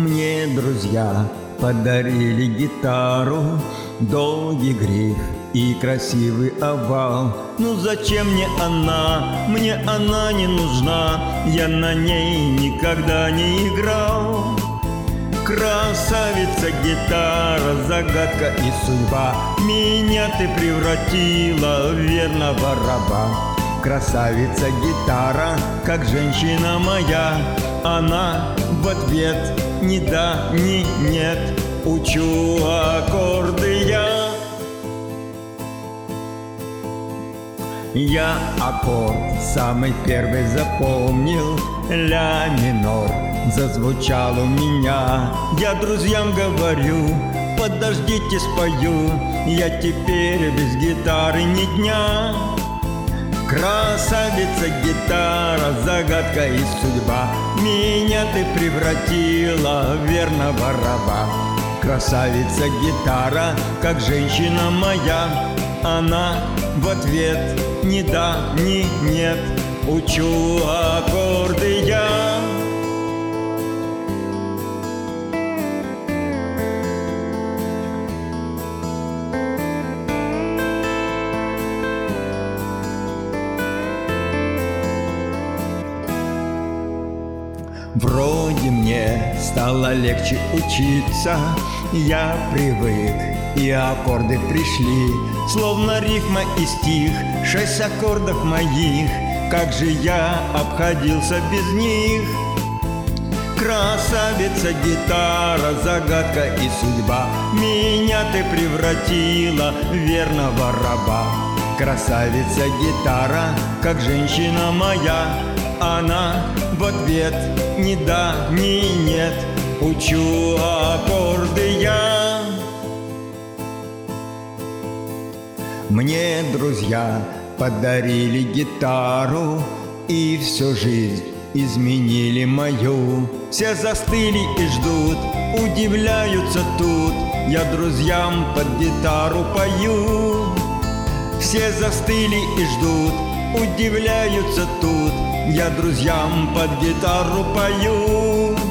Мне друзья подарили гитару, долгий гриф и красивый овал. Ну зачем мне она? Мне она не нужна, я на ней никогда не играл. Красавица гитара, загадка и судьба, меня ты превратила в верного раба. Красавица гитара, как женщина моя, она в ответ ни да, ни нет. Учу аккорды я аккорд самый первый запомнил, ля минор зазвучал у меня. Я друзьям говорю, подождите, спою, я теперь без гитары ни дня. Красавица гитара, загадка и судьба, меня ты превратила в верного раба. Красавица гитара, как женщина моя, она в ответ ни да, ни нет. Учу аккорды я. Вроде мне стало легче учиться, я привык, и аккорды пришли, словно рифма и стих, 6 аккордов моих, как же я обходился без них. Красавица гитара, загадка и судьба, меня ты превратила в верного раба. Красавица гитара, как женщина моя, она в ответ ни да, ни нет. Учу аккорды я. Мне друзья подарили гитару и всю жизнь изменили мою. Все застыли и ждут, удивляются тут, я друзьям под гитару пою. Все застыли и ждут, удивляются тут, я друзьям под гитару пою.